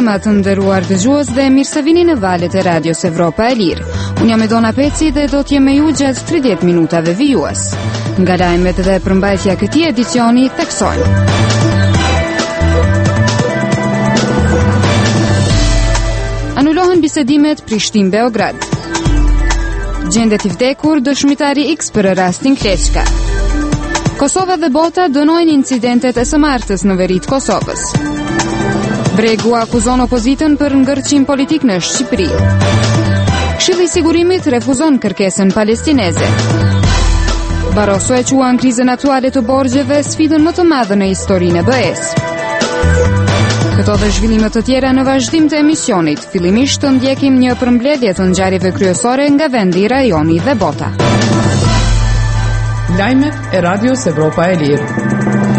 mëngjes, të nderuar dëgjues dhe mirë se vini në valët e Radios Evropa e Lirë. Unë jam Edona Peci dhe do t'jem me ju gjatë 30 minutave vijues. Nga lajmet dhe përmbajtja këtij edicioni theksojnë. Anulohen bisedimet Prishtinë-Beograd. Gjendet i vdekur dëshmitari X për rastin Kleçka. Kosova dhe bota dënojnë incidentet e së martës në veri të Kosovës. Bregu akuzon opozitën për ngërçim politik në Shqipëri. Këshilli i Sigurimit refuzon kërkesën palestineze. Barroso e quan krizën aktuale të borxheve sfidën më të madhe në historinë e BE-s. Këto dhe zhvillimet të tjera në vazhdim të emisionit. Fillimisht të ndjekim një përmbledhje të ngjarjeve kryesore nga vendi, rajoni dhe bota. Lajmet e Radios Evropa e Lirë.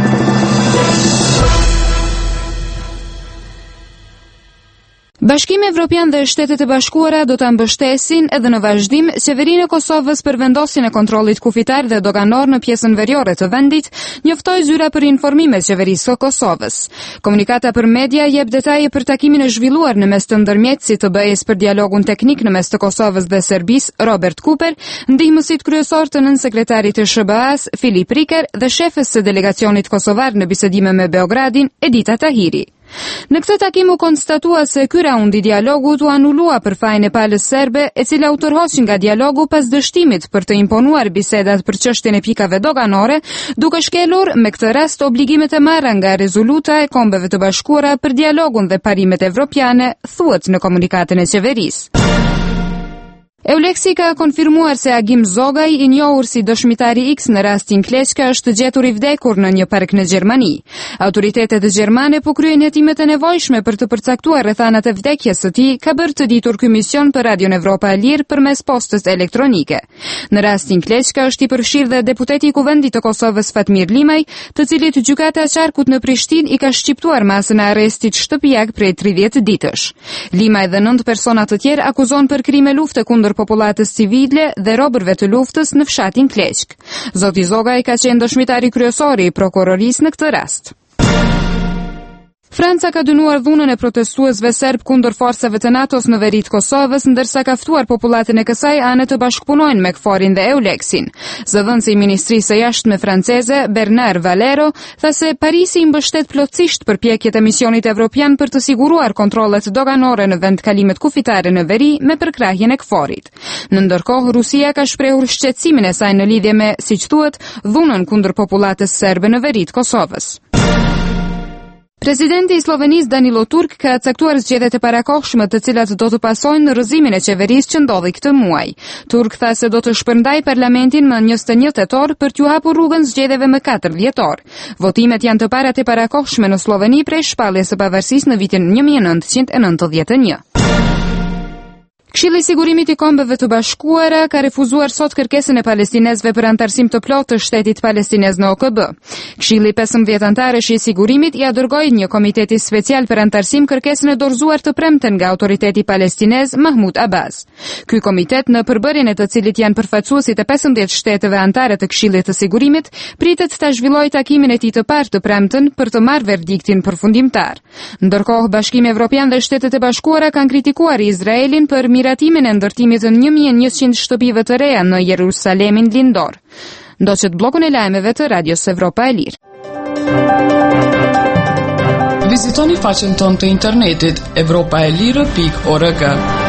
Bashkimi Evropian dhe Shtetet e Bashkuara do ta mbështesin edhe në vazhdim qeverinë e Kosovës për vendosjen e kontrollit kufitar dhe doganor në pjesën veriore të vendit, njoftoi zyra për informime qeverisë së Kosovës. Komunikata për media jep detaje për takimin e zhvilluar në mes të ndërmjetësit të BE-s për dialogun teknik në mes të Kosovës dhe Serbisë, Robert Cooper, ndihmësit kryesor të nënsekretarit të SBA-s, Filip Riker, dhe shefes së delegacionit kosovar në bisedime me Beogradin, Edita Tahiri. Në këtë takim u konstatua se ky raund i dialogut u anulua për fajin e palës serbe, e cila u tërhoqi nga dialogu pas dështimit për të imponuar bisedat për çështjen e pikave doganore, duke shkelur me këtë rast obligimet e marra nga rezoluta e Kombeve të Bashkuara për dialogun dhe parimet evropiane, thuhet në komunikatën e qeverisë. Euleksi ka konfirmuar se Agim Zogaj, i njohur si dëshmitari X në rastin Kleçka, është gjetur i vdekur në një park në Gjermani. Autoritetet gjermane po kryejnë hetimet e nevojshme për të përcaktuar rrethanat e vdekjes së tij, ka bërë të ditur ky mision për Radion Evropa e Lirë përmes postës elektronike. Në rastin Kleçka është i përfshirë dhe deputeti i Kuvendit të Kosovës Fatmir Limaj, të cilit gjykata e qarkut në Prishtinë i ka shqiptuar masën e arrestit shtëpiak prej 30 ditësh. Limaj dhe 9 persona të tjerë akuzon për krime lufte kundër popullatës civile dhe robërve të luftës në fshatin Kleçk. Zoti Zogaj ka qenë dëshmitari kryesori i prokurorisë në këtë rast. Franca ka dënuar dhunën e protestuesve serb kundër forcave të NATO-s në veri të Kosovës, ndërsa ka ftuar popullatën e kësaj anë të bashkëpunojnë me KFOR-in dhe EULEX-in. Zëvendësi i Ministrisë së Jashtme franceze, Bernard Valero, tha se Parisi i mbështet plotësisht përpjekjet e misionit evropian për të siguruar kontrollet doganore në vendkalimet kufitare në veri me përkrahjen e KFOR-it. Në ndërkohë, Rusia ka shprehur shqetësimin e saj në lidhje me, siç thuhet, dhunën kundër popullatës serbe në veri të Kosovës. Presidenti i Slovenisë Danilo Turk ka caktuar zgjedhjet e parakohshme të cilat do të pasojnë në rrëzimin e qeverisë që ndodhi këtë muaj. Turk tha se do të shpërndajë parlamentin më 21 tetor për t'u hapur rrugën zgjedhjeve më 4 dhjetor. Votimet janë të parat e parakohshme në Sloveni prej shpalljes së pavarësisë në vitin 1991. Këshilli i Sigurimit i Kombeve të Bashkuara ka refuzuar sot kërkesën e palestinezëve për antarësim të plotë të shtetit palestinez në OKB. Këshilli 15 antarësh i Sigurimit ja dërgoi një komiteti special për antarësim kërkesën e dorëzuar të premten nga autoriteti palestinez Mahmud Abbas. Ky komitet, në përbërjen e të cilit janë përfaqësuesit e 15 shteteve anëtare të Këshillit të Sigurimit, pritet ta zhvillojë takimin e tij të parë të premten për të marrë verdiktin përfundimtar. Ndërkohë, Bashkimi Evropian dhe Shtetet e Bashkuara kanë kritikuar Izraelin për miratimin e ndërtimit të 1100 shtëpive të reja në Jerusalemin lindor. Ndoqët bllokun e lajmeve të Radios Evropa e Lirë. Vizitoni faqen tonë të internetit europaelire.org.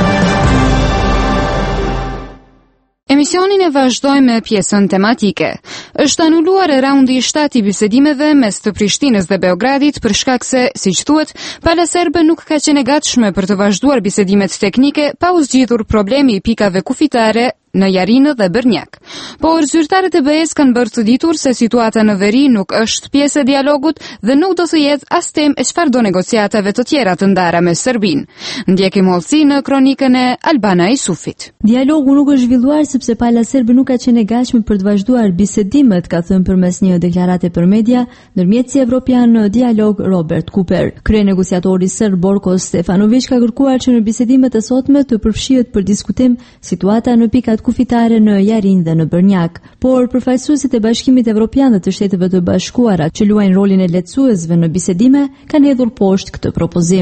Emisionin e vazhdojmë me pjesën tematike. Është anuluar raundi i 7 i bisedimeve mes të Prishtinës dhe Beogradit për shkak se, siç thuhet, pala serbe nuk ka qenë e gatshme për të vazhduar bisedimet teknike pa u zgjidhur problemi i pikave kufitare në Jarinë dhe Bërnjak. Por zyrtarët e BE-s kanë bërë të ditur se situata në veri nuk është pjesë e dialogut dhe nuk do të jetë as temë e çfarëdo negociatave të tjera të ndara me Serbinë. Ndjekim hollësi në kronikën e Albana Isufit. Dialogu nuk është zhvilluar sepse pala serbe nuk ka qenë e gatshme për të vazhduar bisedimet, ka thënë përmes një deklarate për media ndërmjetësi evropian në dialog Robert Cooper. Kryenegociatori serb Borko Stefanović ka kërkuar që në bisedimet e sotme të përfshihet për diskutim situata në pikat kufitare në Jarin dhe në Bërnjak, por përfaqësuesit e Bashkimit Evropian dhe të Shteteve të Bashkuara që luajnë rolin e lehtësuesve në bisedime kanë hedhur poshtë këtë propozim.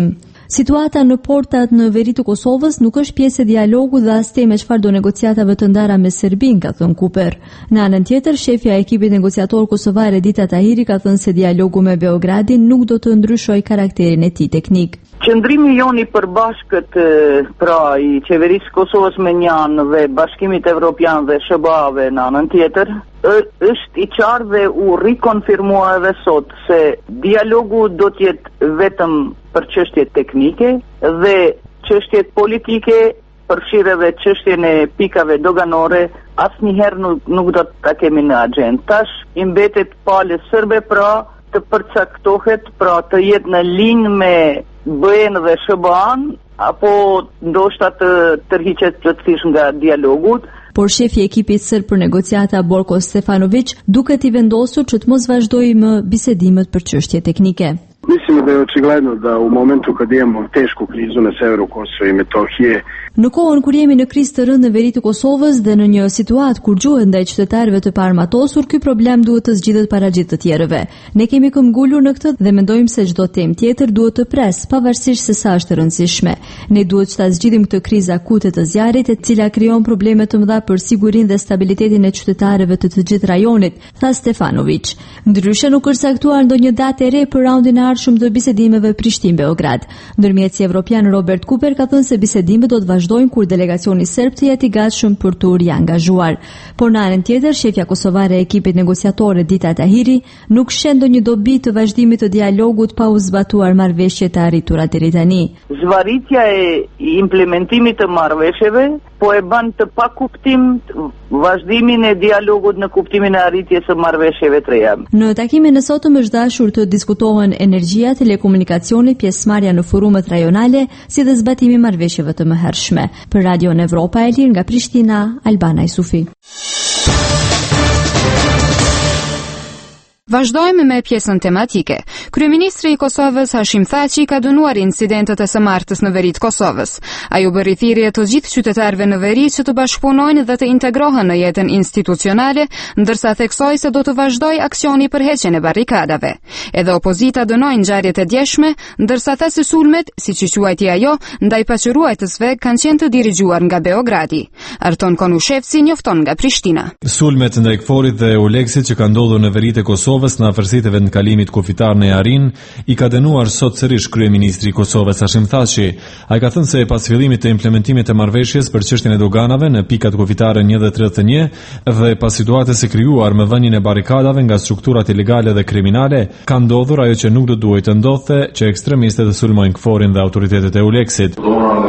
Situata në portat në veri të Kosovës nuk është pjesë e dialogut dhe as temë çfarë do negociatave të ndara me Serbinë, ka thënë Kuper. Në anën tjetër, shefja e ekipit negociator kosovar Edita Tahiri ka thënë se dialogu me Beogradin nuk do të ndryshojë karakterin e tij teknik. Qëndrimi jon i përbashkët pra i qeverisë Kosovës me një anë dhe Bashkimit Evropian dhe SBA-ve në anën tjetër është i qartë dhe u rikonfirmua edhe sot se dialogu do të jetë vetëm për çështje teknike dhe çështjet politike përfshirë edhe çështjen e pikave doganore asnjëherë nuk do ta kemi në agjendë. Tash i mbetet palë serbe pra të përcaktohet, pra të jetë në linjë me BE-n dhe SBA-n apo ndoshta të tërhiqet plotësisht nga dialogut. Por shefi i ekipit serb për negociata Borko Stefanović duket i vendosur që të mos vazhdojë më bisedimet për çështje teknike. Mislim da je očigledno da u momentu kad imamo tešku krizu na severu Kosova i Metohije. Në kohën kur jemi në krizë të rëndë në veri të Kosovës dhe në një situatë kur gjuhet ndaj qytetarëve të paarmatosur, ky problem duhet të zgjidhet para gjithë të tjerëve. Ne kemi këmbgulur në këtë dhe mendojmë se çdo temë tjetër duhet të pres, pavarësisht se sa është e rëndësishme. Ne duhet të zgjidhim këtë krizë akute të zjarrit, e cila krijon probleme të mëdha për sigurinë dhe stabilitetin e qytetarëve të gjithë rajonit, tha Stefanović. Ndryshe nuk është caktuar ndonjë datë e re për raundin e ardhshëm të bisedimeve Prishtinë-Beograd. Ndërmjetësi evropian Robert Cooper ka thënë se bisedimet do të vazhdojnë kur delegacioni serb të jetë i gatshëm për të riangazhuar. Por në anën tjetër, shefja kosovare e ekipit negociator Edita Tahiri nuk shen ndonjë dobi të vazhdimit të dialogut pa u zbatuar marrëveshjet e arritura deri tani. Zvarritja e implementimit të marrëveshjeve po e bën të pakuptim vazhdimin e dialogut në kuptimin e arritjes së marrëveshjeve të reja. Në takimin e sotëm është dashur të diskutohen energjia, telekomunikacioni, pjesëmarrja në forumet rajonale, si dhe zbatimi i marrëveshjeve të mëhershme. Për Radio Evropa e Lirë nga Prishtina, Albana Isufi. Vazhdojmë me pjesën tematike. Kryeministri i Kosovës Hashim Thaçi ka dënuar incidentet e së martës në veri të Kosovës. Ai u bëri thirrje të gjithë qytetarëve në veri që të bashkëpunojnë dhe të integrohen në jetën institucionale, ndërsa theksoi se do të vazhdojë aksioni për heqjen e barrikadave. Edhe opozita dënoi ngjarjet e djeshme, ndërsa tha se sulmet, siç i quajti ajo, ndaj paqëruesve kanë qenë të dirigjuar nga Beogradi. Arton Konushevci njofton nga Prishtina. Sulmet ndaj Kforit dhe Euleksit që kanë ndodhur në veritë e Kosovës në afërsitë e vendkalimit kufitar në Jarin i ka dënuar sot sërish kryeministri i Kosovës Hashim Thaçi. Ai ka thënë se pas fillimit të implementimit të marrëveshjes për çështjen e doganave në pikat kufitare 1 dhe 31 dhe pas situatës së krijuar me vënien e barrikadave nga strukturat ilegale dhe kriminale, ka ndodhur ajo që nuk do duhej të ndodhte, që ekstremistët të sulmojnë Kforin dhe autoritetet e Euleksit.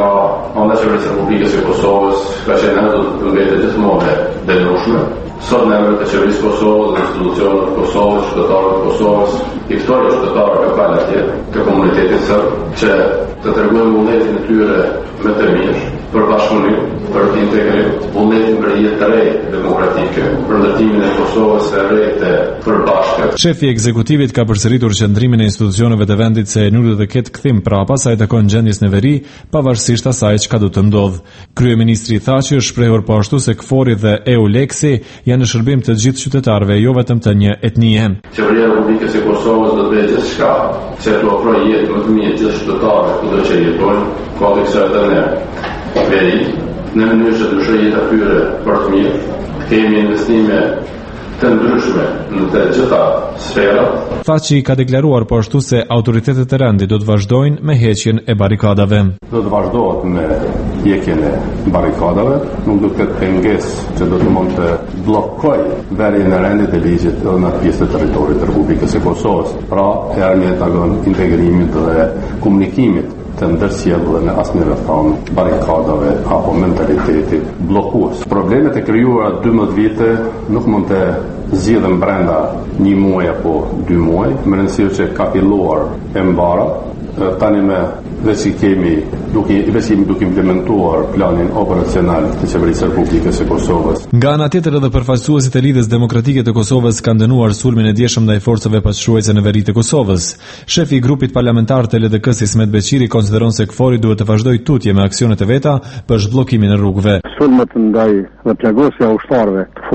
Sot në emër të qeverisë Kosovës dhe institucionet të Kosovës, qytetarët të Kosovës, i ftojmë qytetarët e kalë atje, të komunitetit serb, që të tregojnë vullnetin e tyre me të mirë, për bashkëpunim, për të integrim, vullnetin për jetë të re demokratike, për ndërtimin e Kosovës së re të përbashkët. Shefi i ekzekutivit ka përsëritur qëndrimin e institucioneve të vendit se nuk do të ketë kthim prapa sa i takon gjendjes në veri, pavarësisht asaj çka do të ndodh. Kryeministri Thaçi është shprehur po ashtu se Kfori dhe Euleksi janë në shërbim të gjithë qytetarëve, jo vetëm të një etnie. Qeveria e Republikës së Kosovës do të bëjë gjithçka që të ofrojë jetë më të mirë gjithë qytetarëve kudo që jetojnë, kohë kësaj ne veri, në mënyrë që të ndryshojë jeta tyre për të mirë. Kemi investime të ndryshme në të gjitha sferat. Thaçi ka deklaruar po ashtu se autoritetet e rendit do të vazhdojnë me heqjen e barrikadave. Do të vazhdohet me heqjen e barrikadave, nuk do të ketë pengesë që do të mund të bllokojë vlerën e rendit të ligjit në pjesë të territorit të Republikës së Kosovës. Pra, erdhja e takon integrimit dhe komunikimit të ndërsjellë në asnjë rrethon barrikadave apo mentalitetit bllokues. Problemet e krijuara 12 vite nuk mund të zgjidhen brenda 1 muaji apo 2 muaj, më rëndësishme që ka filluar e mbara. Tani me veçi kemi duke implementuar planin operacional të qeverisë së Republikës së Kosovës. Nga ana tjetër edhe përfaqësuesit e Lidhjes Demokratike të Kosovës kanë dënuar sulmin e djeshëm ndaj forcave paqëruese në veri të Kosovës. Shefi i grupit parlamentar të LDK-s Ismet Beqiri konsideron se Kfori duhet të vazhdojë tutje me aksionet e veta për zhbllokimin e rrugëve. Sulmet ndaj dhe plagosja ushtarëve të Kforit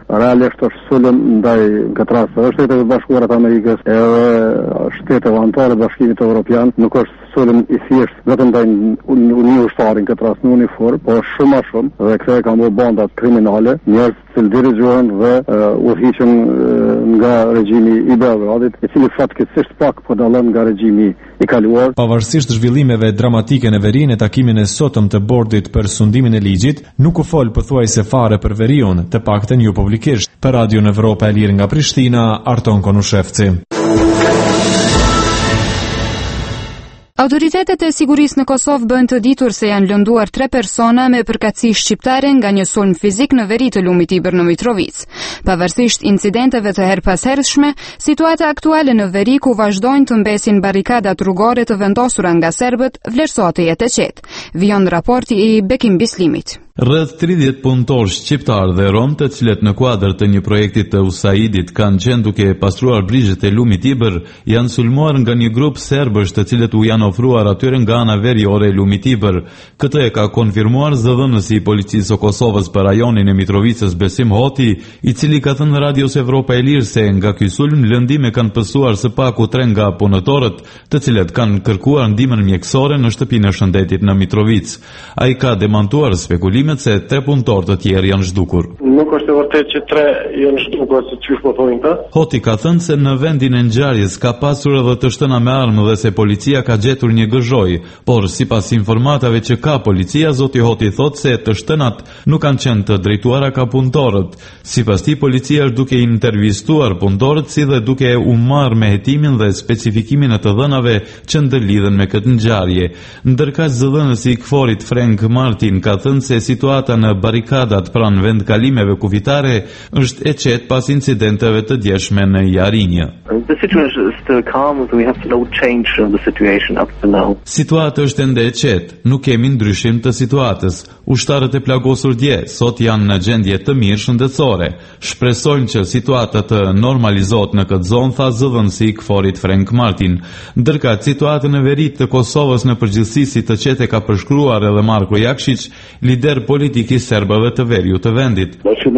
realisht është sulm ndaj këtë rast Shtetet e Bashkuara të Amerikës edhe shteteve anëtare të Bashkimit Evropian, nuk është sulm i thjesht vetëm ndaj një ushtarin këtë rast në uniform, por shumë më shumë dhe këto kanë bërë bandat kriminale, njerëz që dirigjohen dhe udhëhiqen nga regjimi i Beogradit, i cili fatkeqësisht pak po dallon nga regjimi i kaluar. Pavarësisht zhvillimeve dramatike në veri në takimin e sotëm të bordit për sundimin e ligjit, nuk u fol pothuajse fare për veriun, të paktën jo publikisht. Për Radio Evropa e Lirë nga Prishtina, Arton Konushevci. Autoritetet e sigurisë në Kosovë bën të ditur se janë lënduar 3 persona me përkatësi shqiptare nga një sulm fizik në veri të lumit Ibër në Mitrovic. Pavarësisht incidenteve të herpashershme, situata aktuale në veri ku vazhdojnë të mbesin barikadat rrugore të vendosura nga serbët, vlerësohet të jetë e qetë. Vijon raporti i Bekim Bislimit. Rreth 30 punëtorë shqiptar dhe rom, të cilët në kuadër të një projekti të USAID-it kanë qenë duke pastruar brigjet e lumit Ibër, janë sulmuar nga një grup serbësh të cilët u janë ofruar atyre nga ana veriore e lumit Ibër. Këtë e ka konfirmuar zëdhënësi i policisë së Kosovës për rajonin e Mitrovicës Besim Hoti, i cili ka thënë Radios Evropa e Lirë se nga ky sulm lëndime kanë pësuar së paku 3 nga punëtorët, të cilët kanë kërkuar ndihmën mjekësore në shtëpinë e shëndetit në Mitrovic. Ai ka demantuar spekulimet se 3 punëtorë të tjerë janë zhdukur. Nuk është e vërtetë që 3 janë zhdukur, si çish po thonë ta. Hoti ka thënë se në vendin e ngjarjes ka pasur edhe të shtëna me armë dhe se policia ka gjetur një gëzhoj, por sipas informatave që ka policia, zoti Hoti thotë se të shtënat nuk kanë qenë të drejtuara ka punëtorët. Sipas tij, policia është duke intervistuar punëtorët si dhe duke u marrë me hetimin dhe specifikimin e të dhënave që ndërlidhen me këtë ngjarje. Ndërkaq zëdhënësi i KFOR-it Frank Martin ka thënë se situata në barikadat pranë vendkalimeve kufitare është e qetë pas incidenteve të djeshme në Jarinje. Situata është ende e qetë, nuk kemi ndryshim të situatës. Ushtarët e plagosur dje sot janë në gjendje të mirë shëndetësore. Shpresojmë që situata të normalizohet në këtë zonë, tha zëdhënësi i KFOR-it Frank Martin. Ndërkaq situatën e verit të Kosovës në përgjithësi si të qetë ka përshkruar edhe Marko Jakšić, lider politik i serbëve të veriut të vendit.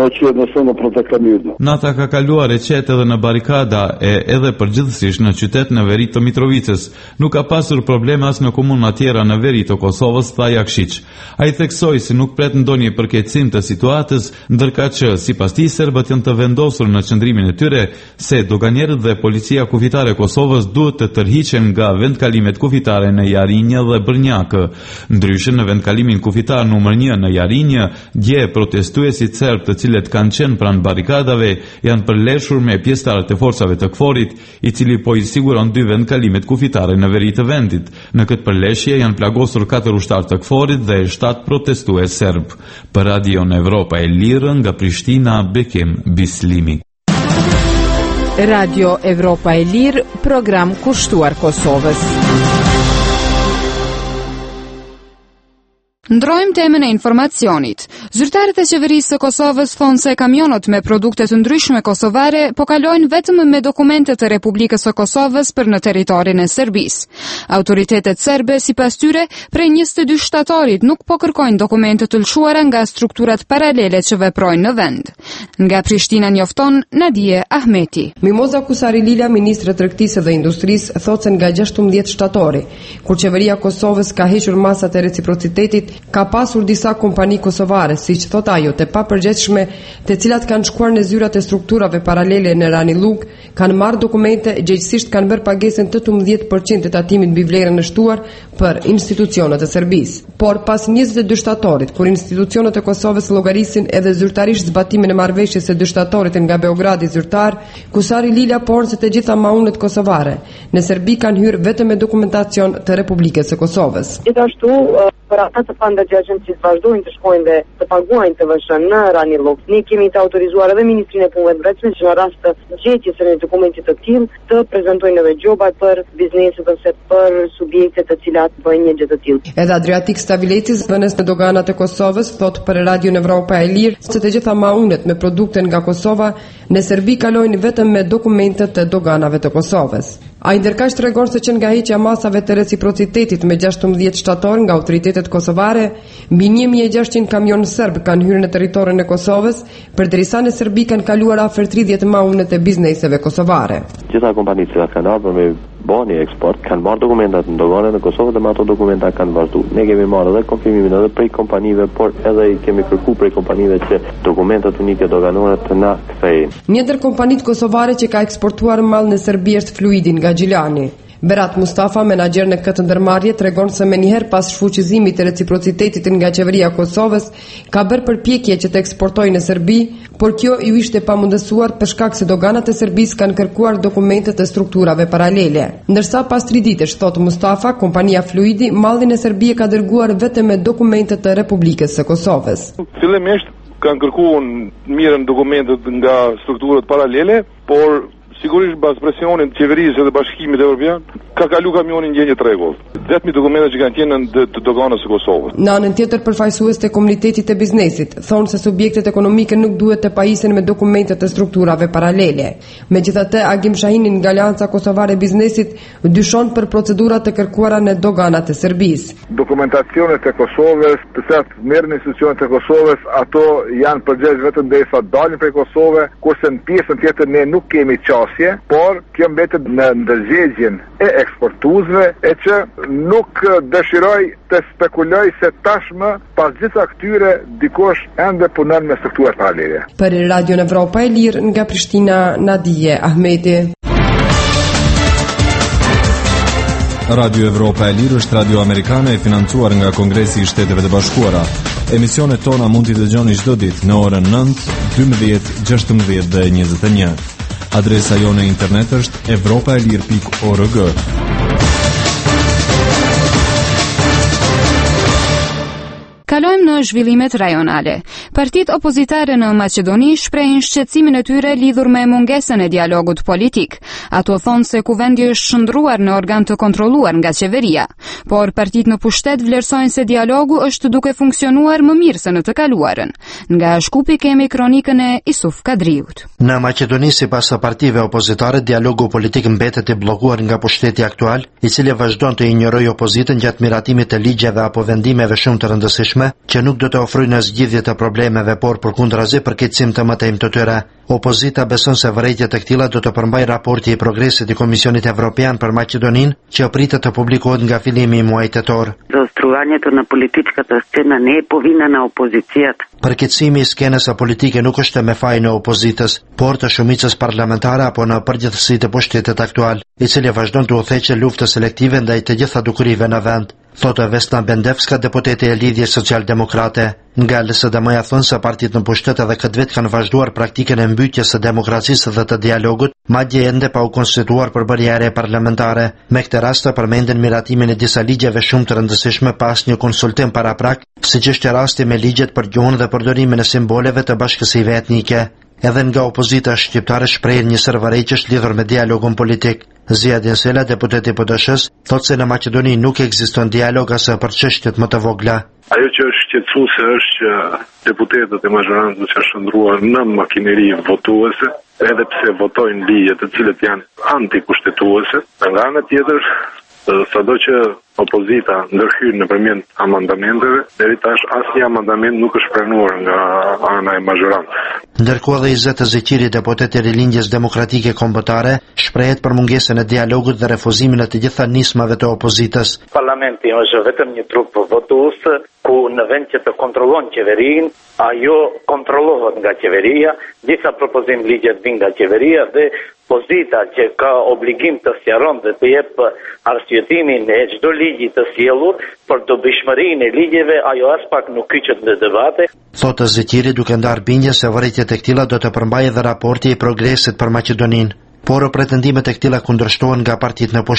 Nata ka kaluar e qetë edhe në barikada edhe përgjithsisht në qytet në veri të Mitrovicës. Nuk ka pasur probleme as në komuna tjera në veri të Kosovës, tha Jakšić. Ai theksoi se nuk pret ndonjë përkeqësim të situatës, ndërkaq që sipas tij serbët janë të vendosur në qëndrimin e tyre se doganierët dhe policia kufitare e Kosovës duhet të tërhiqen nga vendkalimet kufitare në Jarinje dhe Brnjak. Ndryshe në vendkalimin kufitar numër 1 në Jarinje, dje protestuesit serb të cilët kanë qenë pranë barikadave janë përleshur me pjesëtarët e forcave të KFOR-it, i cili po i siguron 2 vendkalimet kufitare në veri të vendit. Në këtë përleshje janë plagosur 4 ushtarë të KFOR-it dhe 7 protestues serb. Për Radio Evropa e Lirë nga Prishtina, Bekim Bislimi. Radio Evropa e Lirë, program kushtuar Kosovës. Ndrojmë temën e informacionit. Zyrtarët e qeverisë së Kosovës thonë se kamionët me produkte të ndryshme kosovare po kalojnë vetëm me dokumente të Republikës së Kosovës për në territorin e Serbisë. Autoritetet serbe sipas tyre prej 22 shtatorit nuk po kërkojnë dokumente të lëshuara nga strukturat paralele që veprojnë në vend. Nga Prishtina njofton Nadije Ahmeti. Mimoza Kusarililia, ministre e Tregtisë dhe Industrisë, thotë se nga 16 shtatori, kur qeveria e Kosovës ka hequr masat e reciprocitetit, ka pasur disa kompani kosovare, siç thot ajo, të papërgjegjshme, të cilat kanë shkuar në zyrat e strukturave paralele në Ranilug, kanë marrë dokumente, gjëgjësisht kanë bërë pagesën 18% të tatimit mbi vlerën e shtuar për institucionet e Serbisë. Por pas 22 shtatorit, kur institucionet e Kosovës llogarisin edhe zyrtarisht zbatimin e marrëveshjes së 2 shtatorit nga Beogradi zyrtar, Kusarililia porën se të gjitha maunet kosovare në Serbi kanë hyrë vetëm me dokumentacion të Republikës së Kosovës. Gjithashtu, për ata të pandërgjeshëm që vazhdojnë të shkojnë dhe të paguajnë të vëshën në Ranilog, ne kemi të autorizuar edhe Ministrinë e Punëve të Brendshme që në rast të gjetjes së dokumentit të tillë të prezantojnë edhe gjoba për bizneset ose për subjektet të cilat bëjnë një gjë të tillë. Edhe Adriatik Stavilicis, dhënës në doganat e Kosovës, thot për Radio Evropa e Lirë se të gjitha maunet me produkte nga Kosova në Serbi kalojnë vetëm me dokumentet të doganave të Kosovës. Ai ndërkaq tregon se që nga heqja masave të reciprocitetit me 16 shtator nga autoritetet kosovare, mbi 1600 kamion serb kanë hyrë në territorin e Kosovës, përderisa në Serbi kanë kaluar afër 30 maunet e bizneseve kosovare. Gjitha kompanitë që kanë ardhur me bani eksport kanë marrë dokumentat në doganën e Kosovës dhe me ato dokumenta kanë vazhdu. Ne kemi marrë edhe konfirmimin edhe prej kompanive, por edhe i kemi kërku prej kompanive që dokumentat unike doganore të na kthejnë. Një ndër kompanitë kosovare që ka eksportuar mall në Serbi është Fluidi nga Gjilani. Berat Mustafa, menaxher në këtë ndërmarrje, tregon se menjëherë pas shfuqizimit të reciprocitetit nga qeveria e Kosovës, ka bërë përpjekje që të eksportojë në Serbi, por kjo ju ishte pamundësuar për shkak se doganat e Serbisë kanë kërkuar dokumente të strukturave paralele. Ndërsa pas 3 ditësh, thot Mustafa, kompania Fluidi mallin e Serbisë ka dërguar vetëm me dokumente të Republikës së Kosovës. Fillimisht kanë kërkuar mirën dokumentet nga strukturat paralele, por sigurisht pas presionit të qeverisë dhe Bashkimit Evropian ka kalu kamioni në gjendje të rregullt. Vetëm dokumentet që kanë qenë në doganën e Kosovës. Në anën tjetër, përfaqësues të komunitetit të biznesit thonë se subjektet ekonomike nuk duhet të pajisen me dokumente të strukturave paralele. Megjithatë, Agim Shahini nga Alianca Kosovare e Biznesit dyshon për procedurat të kërkuara në doganat e Serbisë. Dokumentacionet e Kosovës, të cilat merren institucionet e Kosovës, ato janë përgjegjës vetëm derisa dalin prej Kosovës, kurse në pjesën tjetër ne nuk kemi qasje, por kjo mbetet në ndërgjegjen e eksportuesve e që nuk dëshiroj të spekuloj se tashmë pas gjitha këtyre dikush ende punon me struktura paralele. Për Radio Evropa e Lirë nga Prishtina, Nadije Ahmeti. Radio Evropa e Lirë është radio amerikane e financuar nga Kongresi i Shteteve të Bashkuara. Emisionet tona mund t'i dëgjoni çdo ditë në orën 9, 12, 16 dhe 21. Adresa jone internet është evropaelir.org. Kalojmë në zhvillimet rajonale. Partitë opozitare në Maqedoni shprehin shqetësimin e tyre lidhur me mungesën e dialogut politik. Ato thonë se kuvendi është shndruar në organ të kontrolluar nga qeveria, por partitë në pushtet vlerësojnë se dialogu është duke funksionuar më mirë se në të kaluarën. Nga Shkupi kemi kronikën e Isuf Kadriut. Në Maqedoni, sipas partive opozitare, dialogu politik mbetet i bllokuar nga pushteti aktual, i cili vazhdon të injorojë opozitën gjatë miratimit të ligjeve apo vendimeve shumë të rëndësishme që nuk do të ofrojnë zgjidhje të problemeve, por përkundrazi përkeqësim të mëtejmë të tyre. Opozita beson se vërejtjet e këtilla do të përmbajë raporti i progresit i Komisionit Evropian për Maqedoninë, që pritet të publikohet nga fillimi i muajit tetor. Zaostruvanjето на политическата сцена не е по вина на опозицията. Përkeqësimi i skenës së politike nuk është me fajin e opozitës, por të shumicës parlamentare apo në përgjithësi të pushtetit aktual, i cili vazhdon të udhëheqë luftë selektive ndaj të gjitha dukurive në vend, thotë Vesna Bendevska, deputete e Lidhjes Social-Demokrate. Nga LSDM-ja thonë se partitë në pushtet edhe këtë vit kanë vazhduar praktikën e mbytjes së demokracisë dhe të dialogut, madje ende pa u konstituar për barriere parlamentare. Me këtë rast të përmenden miratimin e disa ligjeve shumë të rëndësishme pas një konsultim paraprak, siç është rasti me ligjet për gjuhën dhe përdorimin e simboleve të bashkësive etnike. Edhe nga opozita shqiptare shprehin një sërvërejqësh lidhur me dialogun politik. Ziadin Sela, deputeti PD-s, thotë se në Maqedoni nuk ekziston dialog as për çështjet më të vogla. Ajo që është shqetësuese është që deputetët e mazhorancës janë shndruar në makineri votuese, edhe pse votojnë ligje të cilët janë antikushtetuese. Nga ana tjetër, sado që opozita ndërhyr nëpërmjet amandamenteve, deri tash asnjë amandament nuk është pranuar nga ana e mazhorancës. Ndërkohë dhe Izet Zeqiri, deputet i Rilindjes Demokratike Kombëtare, shprehet për mungesën e dialogut dhe refuzimin e të gjitha nismave të opozitës. Parlamenti është vetëm një trup votues ku në vend që të kontrollon qeverinë, ajo kontrollohet nga qeveria, disa propozim ligjet vijnë nga qeveria dhe opozita që ka obligim të sqaron dhe të jep arsyetimin e çdo ligji të sjellur për dobishmërinë e ligjeve, ajo as pak nuk kyçet në debate. Thotë Zeqiri, duke ndarë bindje se vërejtjet e këtilla do të përmbajë edhe raporti i progresit për Maqedoninë. Por pretendimet e këtilla kundërshtohen nga partitë në pushtet.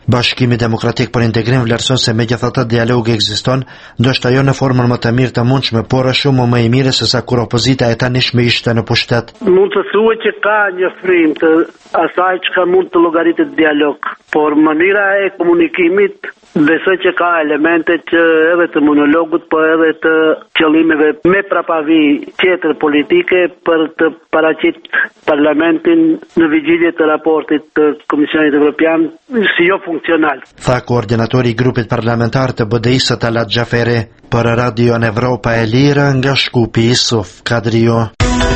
Bashkimi Demokratik për Integrim vlerëson se megjithatë dialogu ekziston, ndoshta jo në formën më të mirë të mundshme, por është shumë më e mirë se sa kur opozita e tanishme ishte në pushtet. Mund të thuhet që ka një frim të asaj që mund të llogaritet dialog, por mënyra e komunikimit besoj që ka elemente që edhe të monologut, por edhe të qëllimeve me prapavi tjetër politike për të paraqit parlamentin në vigjilje të raportit të Komisionit Evropian si jo funksional. Tha koordinatori i grupit parlamentar të BDI-së Talat Xhaferi për Radio Evropa e Lirë nga Shkupi Isuf Kadrio.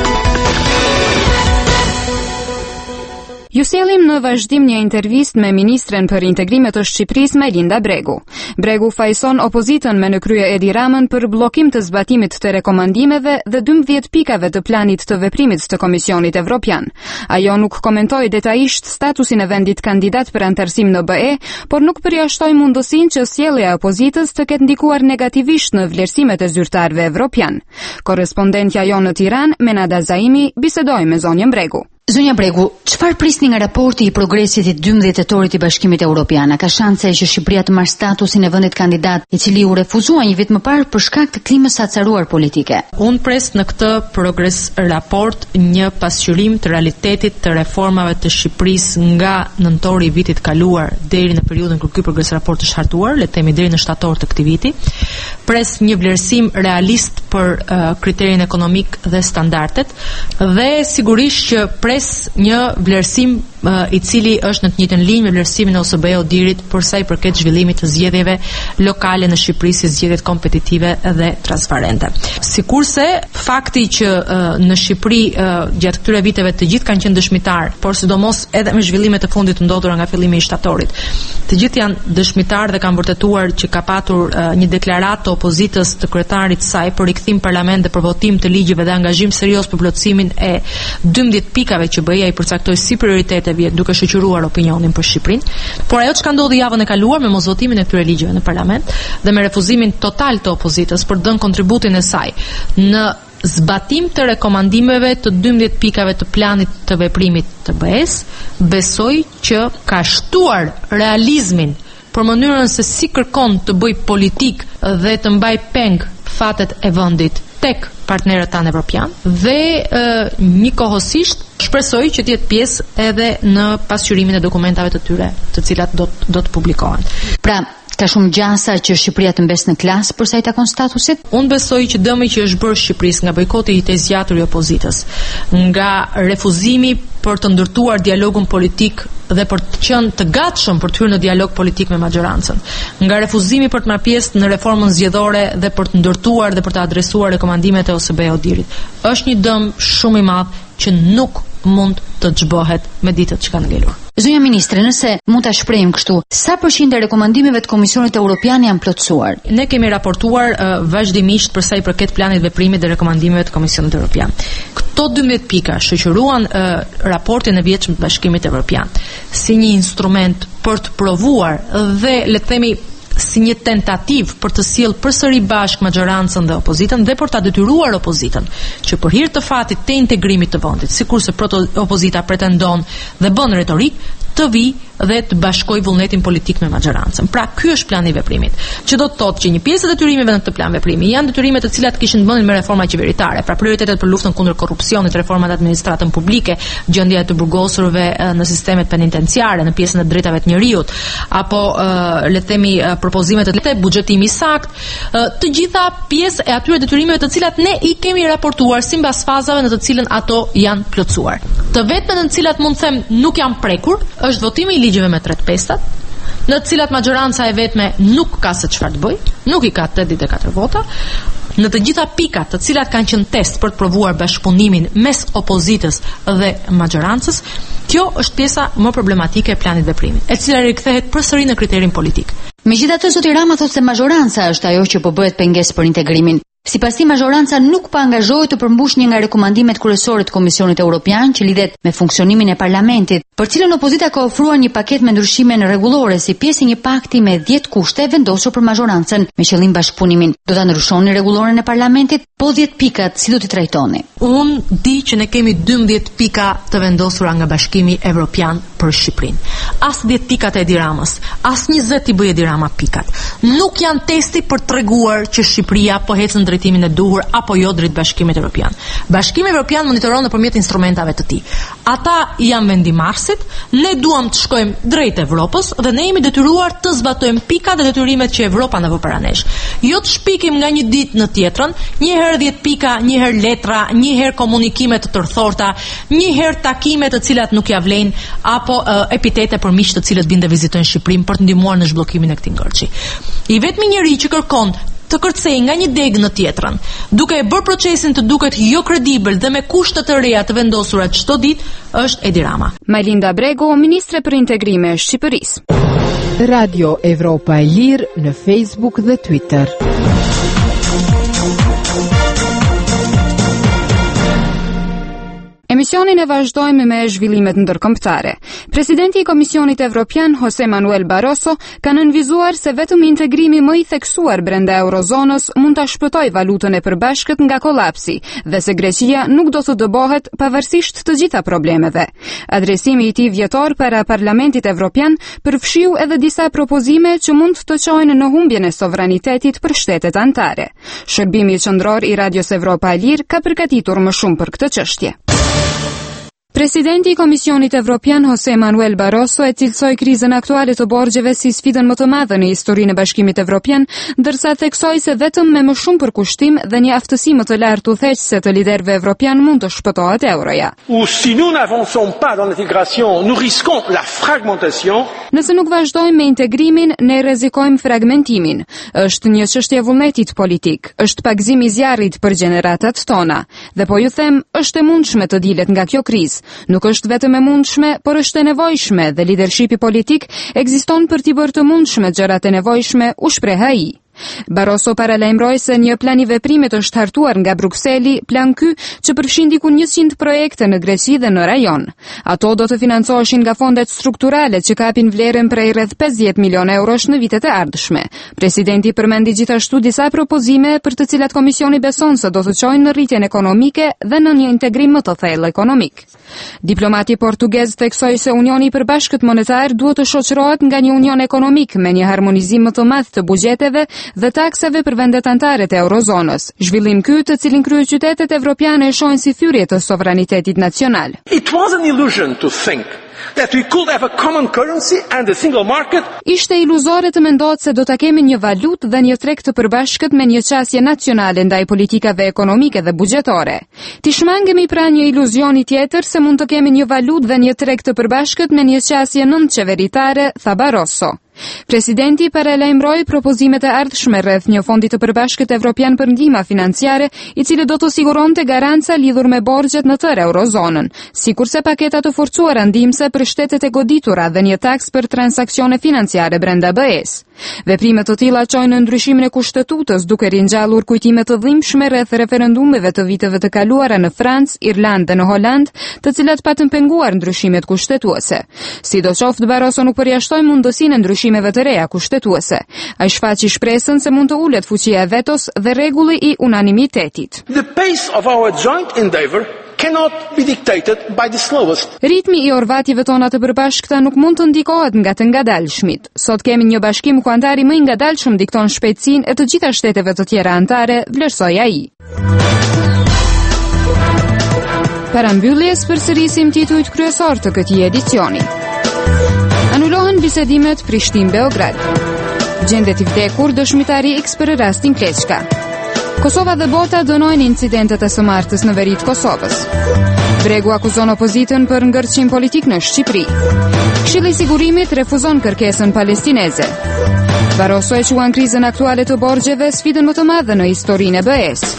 Ju sjellim në vazhdim një intervistë me ministren për integrimet të Shqipërisë Melinda Bregu. Bregu fajson opozitën me në krye Edi Ramën për bllokim të zbatimit të rekomandimeve dhe 12 pikave të planit të veprimit të Komisionit Evropian. Ajo nuk komentoi detajisht statusin e vendit kandidat për anëtarësim në BE, por nuk përjashtoi mundësinë që sjellja e opozitës të ketë ndikuar negativisht në vlerësimet e zyrtarëve evropian. Korrespondentja jonë në Tiranë, Menada Zaimi, bisedoi me zonjën Bregu. Zonja Bregu, çfarë prisni nga raporti i progresit i 12 tetorit i Bashkimit Evropian? Ka shanse që Shqipëria të marrë statusin e vendit kandidat, i cili u refuzua një vit më parë për shkak të klimës së acaruar politike? Unë pres në këtë progres raport një pasqyrim të realitetit të reformave të Shqipërisë nga nëntori i vitit kaluar deri në periudhën kur ky progres raport është hartuar, le të themi deri në shtator të këtij viti. Pres një vlerësim realist për kriterin ekonomik dhe standardet dhe sigurisht që një vlerësim i cili është në të njëjtën linjë me vlerësimin e OSBE-Odirit për sa i përket zhvillimit të zgjedhjeve lokale në Shqipëri, si zgjedhjet kompetitive dhe transparente. Sikurse fakti që në Shqipëri gjatë këtyre viteve të gjithë kanë qenë dëshmitar, por sidomos edhe me zhvillimet e fundit të ndodhura nga fillimi i shtatorit, të gjithë janë dëshmitar dhe kanë vërtetuar që ka patur një deklaratë të opozitës të kryetarit saj për rikthim parlament dhe për votim të ligjeve dhe angazhim serioz për plotësimin e 12 pikave që BE-ja i përcaktoi si prioritete duke shoqëruar opinionin për Shqipërinë, por ajo çka ndodhi javën e kaluar me mosvotimin e këtyre ligjeve në parlament dhe me refuzimin total të opozitës për dhënë kontributin e saj në zbatim të rekomandimeve të 12 pikave të planit të veprimit të BE-s, besoj që ka shtuar realizmin për mënyrën se si kërkon të bëj politik dhe të mbaj peng fatet e vendit tek partnerët tanë evropian dhe njëkohësisht shpresoj që të jetë pjesë edhe në pasqyrimin e dokumentave të tyre, të cilat do të publikohen. Pra, ka shumë gjasa që Shqipëria të mbes në klasë për sa i takon statusit? Unë besoj që dëmi që është bërë Shqipërisë nga bojkoti i të zgjatur i opozitës, nga refuzimi për të ndërtuar dialogun politik dhe për të qenë të gatshëm për të hyrë në dialog politik me majorancën, nga refuzimi për të marrë pjesë në reformën zgjedhore dhe për të ndërtuar dhe për të adresuar rekomandimet e OSBE-Odirit, është një dëm shumë i madh që nuk mund të çbohet me ditët që kanë ngelur. Zonja ministre, nëse mund ta shprehim kështu, sa përqind e rekomandimeve të Komisionit Evropian janë plotësuar? Ne kemi raportuar vazhdimisht për sa i përket planit veprimit dhe rekomandimeve të Komisionit Evropian. Këto 12 pika shoqëruan raportin e vjetshëm të Bashkimit Evropian si një instrument për të provuar dhe le të themi si një tentativ për të sjellë përsëri bashkë majorancën dhe opozitën dhe për ta detyruar opozitën që për hir të fatit të integrimit të vendit, sikurse opozita pretendon dhe bën retorik, të vi dhe të bashkoj vullnetin politik me majorancën. Pra, ky është plani i veprimit, që do të thotë që një pjesë e detyrimeve në këtë plan veprimi janë detyrime të cilat kishin të bënin me reforma qeveritare, pra prioritete për luftën kundër korrupsionit, reformat administratën publike, gjendja e të burgosurve në sistemet penitenciare, në pjesën e drejtave të njerëzit, apo le të themi propozimet të buxhetimi sakt, të gjitha pjesë e atyre detyrimeve të cilat ne i kemi raportuar sipas fazave në të cilën ato janë plotësuar. Të vetmet në të cilat mund të them nuk janë prekur është votimi i ligjeve me 3/5, në të cilat majoranca e vetme nuk ka se çfarë të bëjë, nuk i ka 84 vota. Në të gjitha pikat të cilat kanë qenë test për të provuar bashkëpunimin mes opozitës dhe majorancës, kjo është pjesa më problematike e planit veprimit, e cila rikthehet përsëri në kriterin politik. Megjithatë, zoti Rama thotë se majoranca është ajo që po bëhet pengesë për integrimin. Sipas tij, majoranca nuk pa angazhohet të përmbush një nga rekomandimet kryesore të Komisionit Evropian që lidhet me funksionimin e parlamentit, për cilën opozita ka ofruar një paketë me ndryshime rregullore si pjesë e një pakti me 10 kushte vendosur për majorancën me qëllim bashkëpunimin. Do ta ndryshoni rregulloren e parlamentit, po 10 pikat si do t'i trajtoni? Unë di që ne kemi 12 pika të vendosura nga Bashkimi Evropian për Shqipërinë. as 10 pikat e Edi Ramës, as 20 i bëj Edi Rama pikat. Nuk janë testi për treguar që Shqipëria po ecën në drejtimin e duhur apo jo drejt Bashkimit Evropian. Bashkimi Evropian monitoron nëpërmjet instrumentave të tij. Ata janë vendimarrësit, ne duam të shkojmë drejt Evropës dhe ne jemi detyruar të zbatojmë pikat dhe detyrimet që Evropa na vë para nesh. Jo të shpikim nga një ditë në tjetrën, një herë 10 pika, një herë letra, një herë komunikime të tërthorta, një herë takime të cilat nuk ja vlen apo epitete për miq të cilët vinë të vizitojnë Shqipërinë për të ndihmuar në zhbllokimin e këtij ngërçi. I vetmi njeri që kërkon të kërcej nga një degë në tjetrën, duke e bërë procesin të duket jo kredibël dhe me kushte të reja të vendosura çdo ditë, është Edi Rama. Majlinda Brego, ministre për integrime e Shqipërisë. Radio Evropa e Lirë në Facebook dhe Twitter. Emisionin e vazhdojmë me zhvillimet ndërkombëtare. Presidenti i Komisionit Evropian, José Manuel Barroso, ka nënvizuar se vetëm integrimi më i theksuar brenda eurozonës mund ta shpëtojë valutën e përbashkët nga kolapsi dhe se Greqia nuk do të dëbohet pavarësisht të gjitha problemeve. Adresimi i tij vjetor para Parlamentit Evropian përfshiu edhe disa propozime që mund të çojnë në humbjen e sovranitetit për shtetet anëtare. Shërbimi qendror i Radios Evropa e Lirë ka përgatitur më shumë për këtë çështje. Presidenti i Komisionit Evropian José Manuel Barroso e cilësoi krizën aktuale të borxheve si sfidën më të madhe në historinë e Bashkimit Evropian, ndërsa theksoi se vetëm me më shumë përkushtim dhe një aftësi më të lartë udhëheqëse të liderëve evropian mund të shpëtohet euroja. Si nous n'avançons pas dans l'intégration, nous risquons la fragmentation. Nëse nuk vazhdojmë me integrimin, ne rrezikojmë fragmentimin. Është një çështje vullnetit politik, është pagëzim i zjarrit për gjeneratat tona. Dhe po ju them, është e mundshme të dilet nga kjo krizë. Nuk është vetëm e mundshme, por është e nevojshme dhe lidershipi politik ekziston për t'i bërë të mundshme gjërat e nevojshme, u shpreh ai. Barroso paralajmëroi se një plan i veprimit është hartuar nga Brukseli, plan ky që përfshin diku 100 projekte në Greqi dhe në rajon. Ato do të financoheshin nga fondet strukturale që kapin vlerën prej rreth 50 milion eurosh në vitet e ardhshme. Presidenti përmendi gjithashtu disa propozime për të cilat Komisioni beson se do të çojnë në rritjen ekonomike dhe në një integrim më të thellë ekonomik. Diplomati portugez theksoi se Unioni i Përbashkët Monetar duhet të shoqërohet nga një union ekonomik me një harmonizim më të madh të buxheteve dhe taksave për vendet anëtare të eurozonës. Zhvillim ky, të cilin kryeqytetet evropiane e shohin si thyrje të sovranitetit nacional. It was an illusion to think that we could have a common currency and a single market. Ishte iluzore të mendohet se do ta kemi një valutë dhe një treg të përbashkët me një qasje nacionale ndaj politikave ekonomike dhe buxhetore. Ti shmangemi pra një iluzioni tjetër se mund të kemi një valutë dhe një treg të përbashkët me një qasje nënçeveritare, tha Barroso. Presidenti paralajmëroi propozimet e ardhshme rreth një fondi të përbashkët evropian për ndihmë financiare, i cili do të siguronte garanca lidhur me borxhet në tërë eurozonën, sikurse paketa të forcuara ndihmëse për shtetet e goditura dhe një taks për transaksione financiare brenda BE-s. Veprime të tilla çojnë në ndryshimin e kushtetutës, duke ringjallur kujtime të dhimbshme rreth referendumeve të viteve të kaluara në Francë, Irlandë dhe në Holand, të cilat patën penguar ndryshimet kushtetuese. Sidoqoftë, Barroso nuk përjashtoi mundësinë e ndryshimeve të reja kushtetuese. Ai shfaqi shpresën se mund të ulet fuqia e vetos dhe rregulli i unanimitetit. The pace of our joint endeavor cannot be dictated by the slowest. Ritmi i orvatjeve tona të përbashkëta nuk mund të ndikohet nga të ngadalshmit. Sot kemi një bashkim ku antari më i ngadalshëm dikton shpejtësinë e të gjitha shteteve të tjera antare, vlerësoi ai. Para mbylljes përsërisim titujt kryesor të këtij edicioni. Anulohen bisedimet Prishtinë-Beograd. Gjendet i vdekur dëshmitari X për rastin Kleçka. Kosova dhe bota dënojnë incidentet e së martës në veri të Kosovës. Bregu akuzon opozitën për ngërçim politik në Shqipëri. Këshilli i Sigurimit refuzon kërkesën palestineze. Barroso e quan krizën aktuale të borxheve sfidën më të madhe në historinë e BE-s.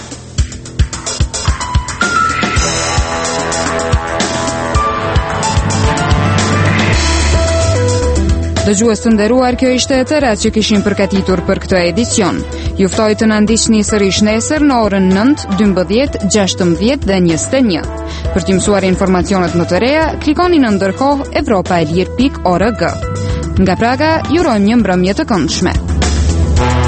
Dëgjues të nderuar, kjo ishte e tëra që kishim përgatitur për këtë edicion. Ju ftoj të na ndiqni sërish nesër në orën 9, 12, 16 dhe 21. Për të mësuar informacionet më të reja, klikoni në ndërkohë evropaelir.org. Nga Praga, ju urojmë një mbrëmje të këndshme.